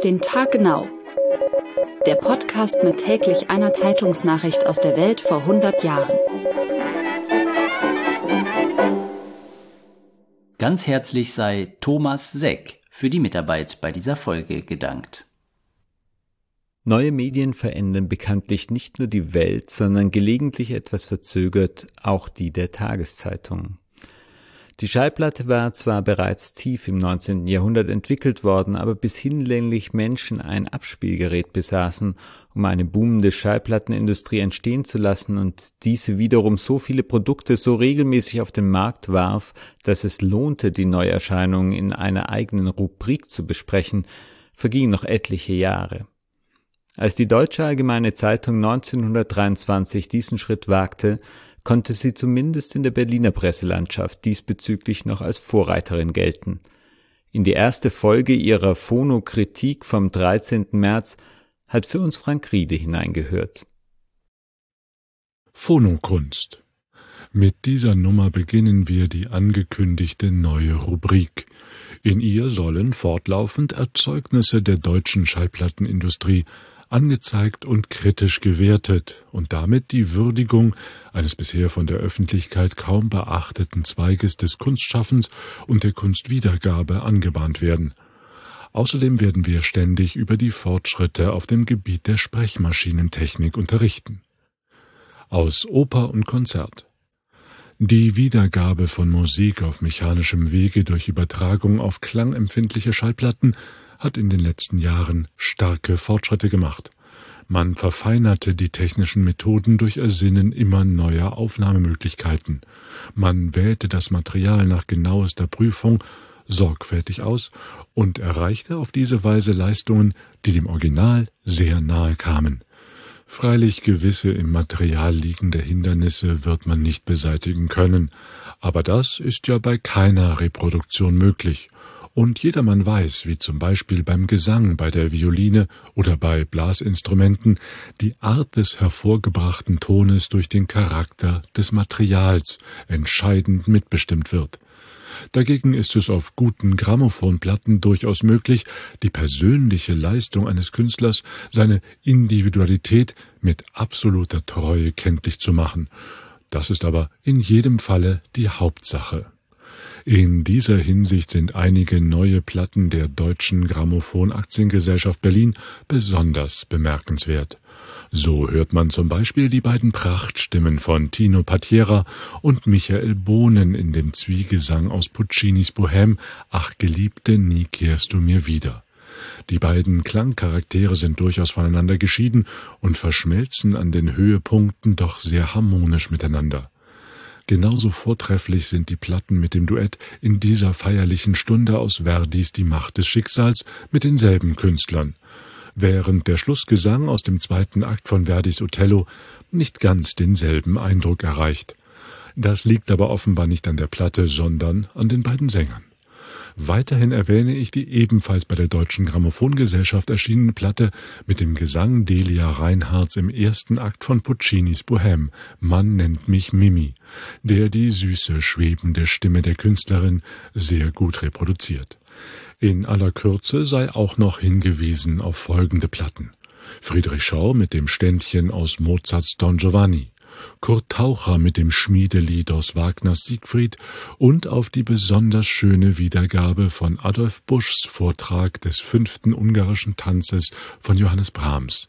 den Tag genau. Der Podcast mit täglich einer Zeitungsnachricht aus der Welt vor 100 Jahren. Ganz herzlich sei Thomas Seck für die Mitarbeit bei dieser Folge gedankt. Neue Medien verändern bekanntlich nicht nur die Welt, sondern gelegentlich etwas verzögert auch die der Tageszeitung. Die Schallplatte war zwar bereits tief im 19. Jahrhundert entwickelt worden, aber bis hinlänglich Menschen ein Abspielgerät besaßen, um eine boomende Schallplattenindustrie entstehen zu lassen und diese wiederum so viele Produkte so regelmäßig auf den Markt warf, dass es lohnte, die Neuerscheinungen in einer eigenen Rubrik zu besprechen, vergingen noch etliche Jahre. Als die Deutsche Allgemeine Zeitung 1923 diesen Schritt wagte, konnte sie zumindest in der Berliner Presselandschaft diesbezüglich noch als Vorreiterin gelten. In die erste Folge ihrer Phonokritik vom 13. März hat für uns Frank Riede hineingehört. Phonokunst. Mit dieser Nummer beginnen wir die angekündigte neue Rubrik. In ihr sollen fortlaufend Erzeugnisse der deutschen Schallplattenindustrie angezeigt und kritisch gewertet und damit die Würdigung eines bisher von der Öffentlichkeit kaum beachteten Zweiges des Kunstschaffens und der Kunstwiedergabe angebahnt werden. Außerdem werden wir ständig über die Fortschritte auf dem Gebiet der Sprechmaschinentechnik unterrichten. Aus Oper und Konzert. Die Wiedergabe von Musik auf mechanischem Wege durch Übertragung auf klangempfindliche Schallplatten hat in den letzten Jahren starke Fortschritte gemacht. Man verfeinerte die technischen Methoden durch Ersinnen immer neuer Aufnahmemöglichkeiten. Man wählte das Material nach genauester Prüfung sorgfältig aus und erreichte auf diese Weise Leistungen, die dem Original sehr nahe kamen. Freilich gewisse im Material liegende Hindernisse wird man nicht beseitigen können, aber das ist ja bei keiner Reproduktion möglich. Und jedermann weiß, wie zum Beispiel beim Gesang, bei der Violine oder bei Blasinstrumenten, die Art des hervorgebrachten Tones durch den Charakter des Materials entscheidend mitbestimmt wird. Dagegen ist es auf guten Grammophonplatten durchaus möglich, die persönliche Leistung eines Künstlers, seine Individualität mit absoluter Treue kenntlich zu machen. Das ist aber in jedem Falle die Hauptsache. In dieser Hinsicht sind einige neue Platten der Deutschen Grammophon Aktiengesellschaft Berlin besonders bemerkenswert. So hört man zum Beispiel die beiden Prachtstimmen von Tino Patera und Michael Bohnen in dem Zwiegesang aus Puccinis Bohème »Ach Geliebte, nie kehrst du mir wieder«. Die beiden Klangcharaktere sind durchaus voneinander geschieden und verschmelzen an den Höhepunkten doch sehr harmonisch miteinander. Genauso vortrefflich sind die Platten mit dem Duett in dieser feierlichen Stunde aus Verdis Die Macht des Schicksals mit denselben Künstlern, während der Schlussgesang aus dem zweiten Akt von Verdis Othello nicht ganz denselben Eindruck erreicht. Das liegt aber offenbar nicht an der Platte, sondern an den beiden Sängern. Weiterhin erwähne ich die ebenfalls bei der Deutschen Grammophongesellschaft erschienene Platte mit dem Gesang Delia Reinhardts im ersten Akt von Puccinis Bohème »Man nennt mich Mimi«, der die süße, schwebende Stimme der Künstlerin sehr gut reproduziert. In aller Kürze sei auch noch hingewiesen auf folgende Platten: Friedrich Schorr mit dem Ständchen aus Mozarts Don Giovanni, Kurt Taucher mit dem Schmiedelied aus Wagners Siegfried und auf die besonders schöne Wiedergabe von Adolf Buschs Vortrag des 5. ungarischen Tanzes von Johannes Brahms.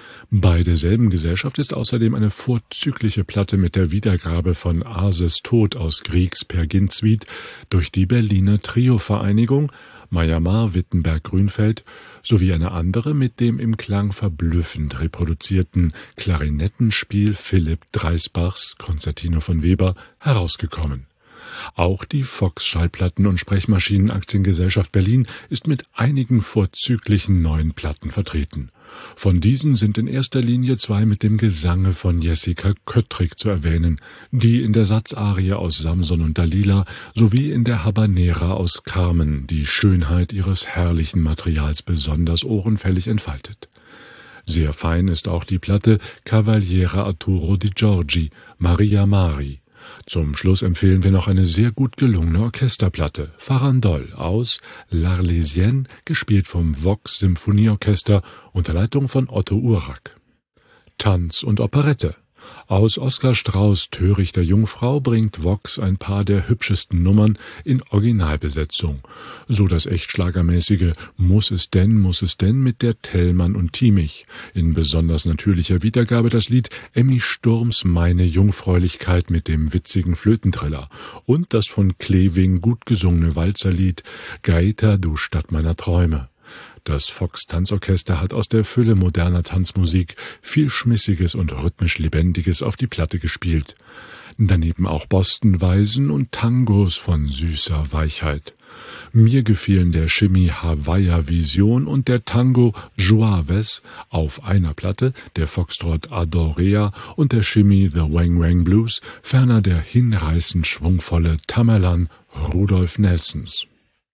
Bei derselben Gesellschaft ist außerdem eine vorzügliche Platte mit der Wiedergabe von Aases Tod aus Griegs Peer Gynt Suite durch die Berliner Trio-Vereinigung Meyermar, Wittenberg, Grünfeld sowie eine andere mit dem im Klang verblüffend reproduzierten Klarinettenspiel Philipp Dreisbachs Konzertino von Weber herausgekommen. Auch die Fox Schallplatten- und Sprechmaschinen-Aktiengesellschaft Berlin ist mit einigen vorzüglichen neuen Platten vertreten. Von diesen sind in erster Linie zwei mit dem Gesange von Jessica Köttrig zu erwähnen, die in der Satzarie aus Samson und Dalila sowie in der Habanera aus Carmen die Schönheit ihres herrlichen Materials besonders ohrenfällig entfaltet. Sehr fein ist auch die Platte Cavaliere Arturo di Giorgi, Maria Mari. Zum Schluss empfehlen wir noch eine sehr gut gelungene Orchesterplatte, Farandole aus L'Arlésienne, gespielt vom Vox Symphonieorchester unter Leitung von Otto Urak. Tanz und Operette. Aus Oskar Strauß' Törichter Jungfrau bringt Vox ein paar der hübschesten Nummern in Originalbesetzung. So das echt schlagermäßige Muss es denn mit der Thälmann und Thiemich. In besonders natürlicher Wiedergabe das Lied Emmy Sturms Meine Jungfräulichkeit mit dem witzigen Flötentriller und das von Kleving gut gesungene Walzerlied Gaeta, du Stadt meiner Träume. Das Fox-Tanzorchester hat aus der Fülle moderner Tanzmusik viel Schmissiges und rhythmisch Lebendiges auf die Platte gespielt. Daneben auch Boston-Weisen und Tangos von süßer Weichheit. Mir gefielen der Shimmy Hawaii Vision und der Tango Juaves auf einer Platte, der Foxtrot Adorea und der Shimmy The Wang Wang Blues, ferner der hinreißend schwungvolle Tamerlan Rudolf Nelsons.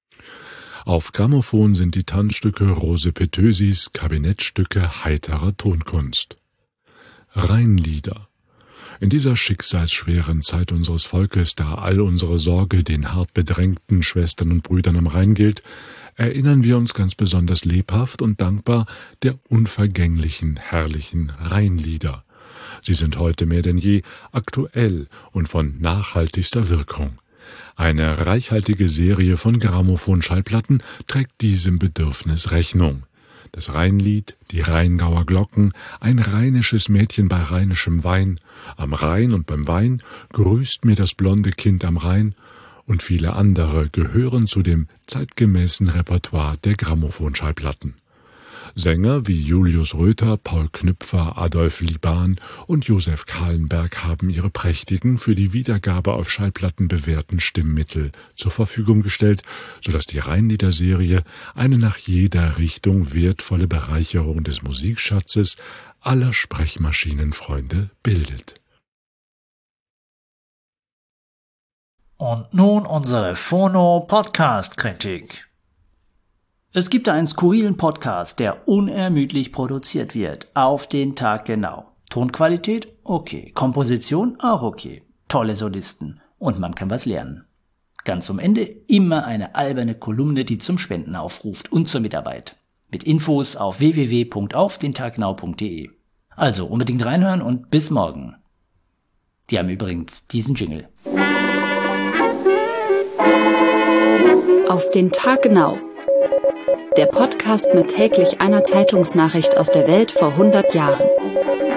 Auf Grammophon sind die Tanzstücke Rose Petösis Kabinettstücke heiterer Tonkunst. Rheinlieder. In dieser schicksalsschweren Zeit unseres Volkes, da all unsere Sorge den hart bedrängten Schwestern und Brüdern am Rhein gilt, erinnern wir uns ganz besonders lebhaft und dankbar der unvergänglichen, herrlichen Rheinlieder. Sie sind heute mehr denn je aktuell und von nachhaltigster Wirkung. Eine reichhaltige Serie von Grammophon-Schallplatten trägt diesem Bedürfnis Rechnung. Das Rheinlied, die Rheingauer Glocken, ein rheinisches Mädchen bei rheinischem Wein, am Rhein und beim Wein, grüßt mir das blonde Kind am Rhein und viele andere gehören zu dem zeitgemäßen Repertoire der Grammophon-Schallplatten. Sänger wie Julius Röther, Paul Knüpfer, Adolf Liban und Josef Kahlenberg haben ihre prächtigen, für die Wiedergabe auf Schallplatten bewährten Stimmmittel zur Verfügung gestellt, sodass die Rheinlieder-Serie eine nach jeder Richtung wertvolle Bereicherung des Musikschatzes aller Sprechmaschinenfreunde bildet. Und nun unsere Phono-Podcast-Kritik. Es gibt da einen skurrilen Podcast, der unermüdlich produziert wird. Auf den Tag genau. Tonqualität? Okay. Komposition? Auch okay. Tolle Solisten. Und man kann was lernen. Ganz zum Ende immer eine alberne Kolumne, die zum Spenden aufruft und zur Mitarbeit. Mit Infos auf www.aufdentaggenau.de. Also unbedingt reinhören und bis morgen. Die haben übrigens diesen Jingle. Auf den Tag genau. Der Podcast mit täglich einer Zeitungsnachricht aus der Welt vor 100 Jahren.